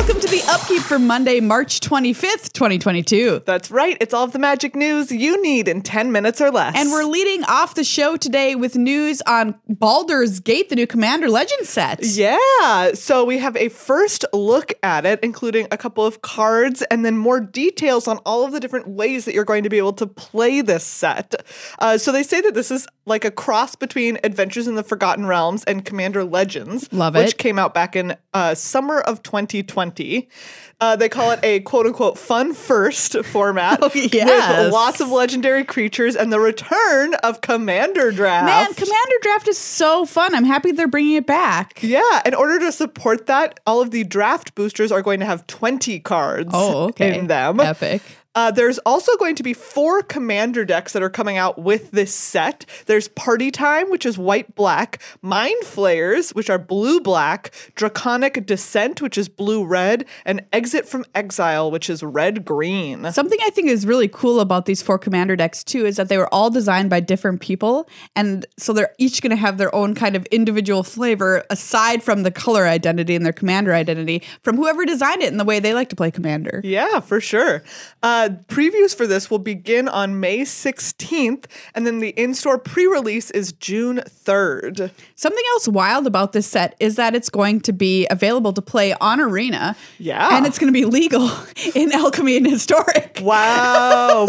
Welcome to the Upkeep for Monday, March 25th, 2022. That's right. It's all of the magic news you need in 10 minutes or less. And we're leading off the show today with news on Baldur's Gate, the new Commander Legends set. Yeah. So we have a first look at it, including a couple of cards and then more details on all of the different ways that you're going to be able to play this set. So they say that this is like a cross between Adventures in the Forgotten Realms and Commander Legends. Love it. Which came out back in summer of 2020. They call it a quote-unquote fun first format with lots of legendary creatures and the return of Commander Draft. Man, Commander Draft is so fun. I'm happy they're bringing it back. Yeah, in order to support that, all of the draft boosters are going to have 20 cards in them. Epic. There's also going to be 4 commander decks that are coming out with this set. There's Party Time, which is white-black, Mind Flayers, which are blue-black, Draconic Descent, which is blue-red, and Exit from Exile, which is red-green. Something I think is really cool about these 4 commander decks, too, is that they were all designed by different people, and so they're each going to have their own kind of individual flavor, aside from the color identity and their commander identity, from whoever designed it and the way they like to play Commander. Yeah, for sure. Previews for this will begin on May 16th, and then the in-store pre-release is June 3rd. Something else wild about this set is that it's going to be available to play on Arena. Yeah. And it's going to be legal in Alchemy and Historic. Wow.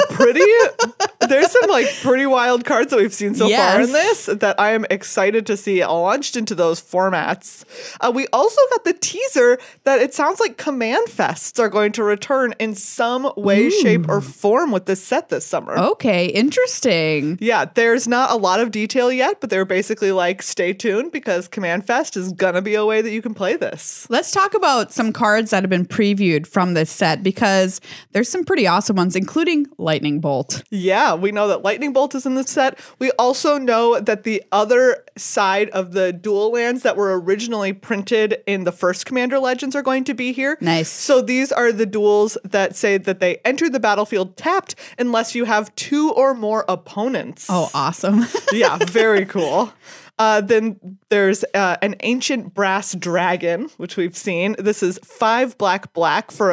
There's some like pretty wild cards that we've seen so far in this that I am excited to see launched into those formats. We also got the teaser that it sounds like Command Fests are going to return in some way, shape, or form with this set this summer. Okay, interesting. Yeah, there's not a lot of detail yet, but they're basically like, stay tuned because Command Fest is gonna be a way that you can play this. Let's talk about some cards that have been previewed from this set because there's some pretty awesome ones, including Lightning Bolt. Yeah, we know that Lightning Bolt is in the set. We also know that the other side of the dual lands that were originally printed in the first Commander Legends are going to be here. Nice. So these are the duels that say that they enter the battlefield tapped unless you have 2 or more opponents. Oh, awesome. Yeah, very cool. Then there's an Ancient Brass Dragon, which we've seen. This is 5 black for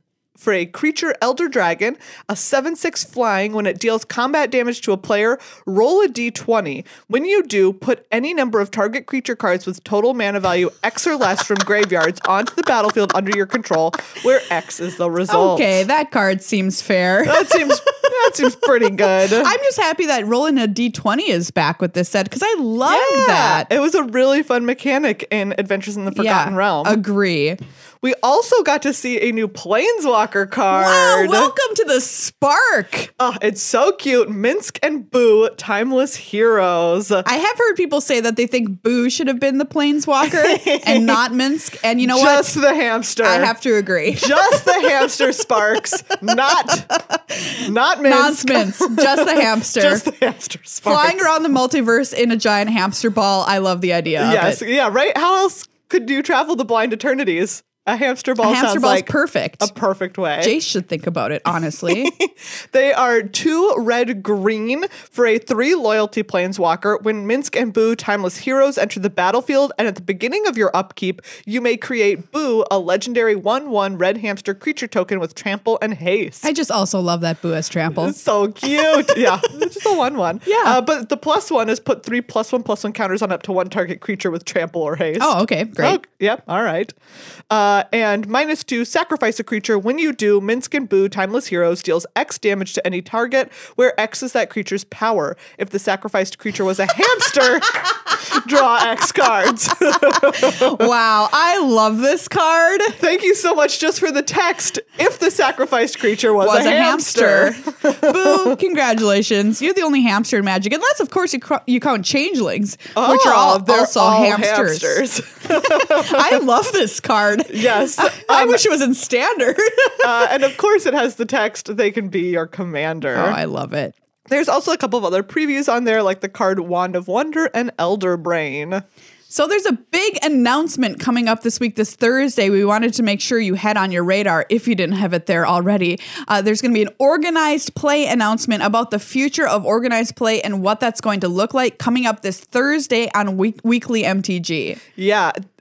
a creature Elder Dragon, a 7/6 flying. When it deals combat damage to a player, roll a d20. When you do, put any number of target creature cards with total mana value X or less from graveyards onto the battlefield under your control, where X is the result. Okay, that card seems fair. That seems pretty good. I'm just happy that rolling a d20 is back with this set because I loved that. It was a really fun mechanic in Adventures in the Forgotten Realm. Agree. We also got to see a new Planeswalker card. Wow, welcome to the Spark. Oh, it's so cute. Minsc and Boo, Timeless Heroes. I have heard people say that they think Boo should have been the Planeswalker and not Minsc. And you know what? Just the hamster. I have to agree. Just the hamster, Sparks. Not Minsc. Minsk, just the hamster. Just the hamster, Sparks. Flying around the multiverse in a giant hamster ball. I love the idea of it. Yeah, right? How else could you travel the blind eternities? A hamster ball sounds like perfect. A perfect way. Jace should think about it, honestly. They are 2 red-green for a 3 loyalty planeswalker. When Minsc and Boo, Timeless Heroes, enter the battlefield, and at the beginning of your upkeep, you may create Boo, a legendary 1/1 red hamster creature token with trample and haste. I just also love that Boo has trample. It's so cute. Yeah, it's just a 1/1. Yeah. But the +1 is put 3 +1/+1 counters on up to 1 target creature with trample or haste. Oh, okay, great. Oh, yep, all right. And -2, sacrifice a creature. When you do, Minsc and Boo, Timeless Heroes, deals X damage to any target, where X is that creature's power. If the sacrificed creature was a hamster, draw X cards. Wow, I love this card. Thank you so much just for the text. If the sacrificed creature was a hamster. Boo, congratulations. You're the only hamster in Magic. Unless, of course, you count changelings, which are also hamsters. I love this card. Yes. I wish it was in standard. And of course it has the text, they can be your commander. Oh, I love it. There's also a couple of other previews on there, like the card Wand of Wonder and Elder Brain. So there's a big announcement coming up this week, this Thursday. We wanted to make sure you had on your radar if you didn't have it there already. There's going to be an organized play announcement about the future of organized play and what that's going to look like coming up this Thursday on Weekly MTG. Yeah.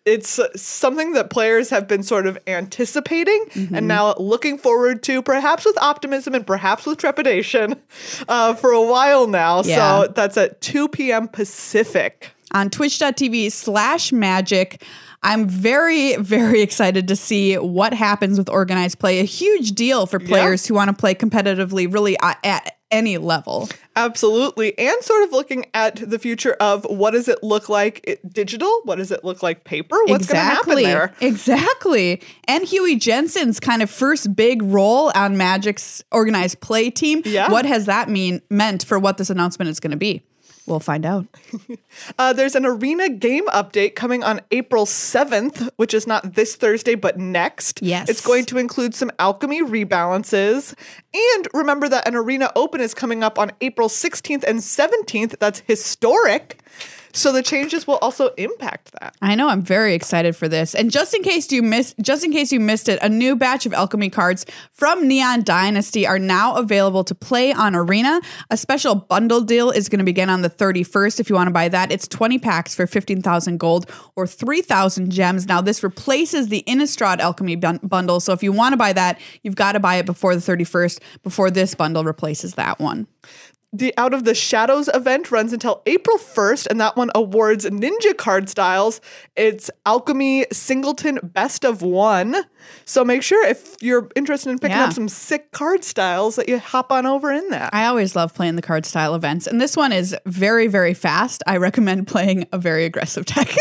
it's something that players have been sort of anticipating and now looking forward to, perhaps with optimism and perhaps with trepidation, for a while now. Yeah. So that's at 2 p.m. Pacific. On twitch.tv/magic. I'm very, very excited to see what happens with organized play. A huge deal for players who want to play competitively, really at any level. Absolutely. And sort of looking at the future of what does it look like digital? What does it look like paper? What's going to happen there? Exactly. And Huey Jensen's kind of first big role on Magic's organized play team. Yeah. What has that meant for what this announcement is going to be? We'll find out. There's an arena game update coming on April 7th, which is not this Thursday, but next. Yes. It's going to include some alchemy rebalances. And remember that an arena open is coming up on April 16th and 17th. That's historic. So the changes will also impact that. I know. I'm very excited for this. And just in case you missed it, a new batch of alchemy cards from Neon Dynasty are now available to play on Arena. A special bundle deal is going to begin on the 31st. If you want to buy that, it's 20 packs for 15,000 gold or 3,000 gems. Now this replaces the Innistrad alchemy bundle. So if you want to buy that, you've got to buy it before the 31st, before this bundle replaces that one. The Out of the Shadows event runs until April 1st, and that one awards ninja card styles. It's Alchemy Singleton Best of One. So make sure if you're interested in picking up some sick card styles that you hop on over in that. I always love playing the card style events, and this one is very, very fast. I recommend playing a very aggressive deck.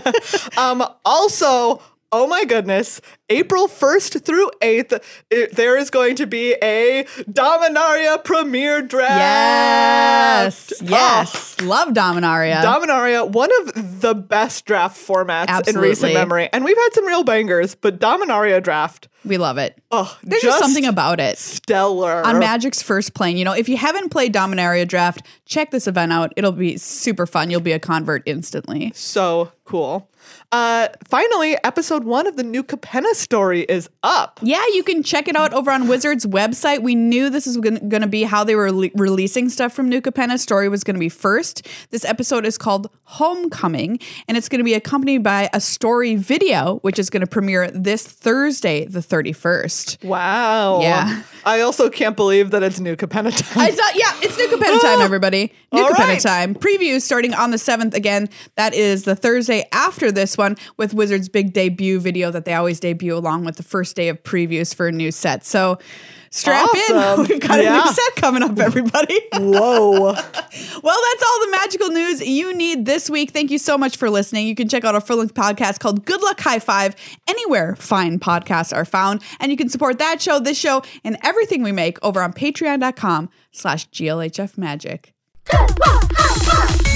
Also, oh my goodness, April 1st through 8th, there is going to be a Dominaria Premier Draft. Yes. Love Dominaria. Dominaria, one of the best draft formats in recent memory. And we've had some real bangers, but Dominaria Draft. We love it. Oh, There's just something about it. Stellar. On Magic's first playing. You know, if you haven't played Dominaria Draft, check this event out. It'll be super fun. You'll be a convert instantly. So cool. Finally, episode 1 of the new Capenna story is up. Yeah, you can check it out over on Wizards' website. We knew this was going to be how they were releasing stuff from New Capenna. Story was going to be first. This episode is called Homecoming, and it's going to be accompanied by a story video, which is going to premiere this Thursday, the 31st. Wow. Yeah. I also can't believe that it's New Capenna time. It's New Capenna time, everybody. New All Capenna right. time. Preview starting on the 7th. Again, that is the Thursday after this one, with Wizards' big debut video that they always debut along with the first day of previews for a new set. So strap in. We've got a new set coming up, everybody. Whoa. Well, that's all the magical news you need this week. Thank you so much for listening. You can check out our full-length podcast called Good Luck High Five anywhere fine podcasts are found. And you can support that show, this show, and everything we make over on patreon.com/GLHF Magic. Good luck, high five.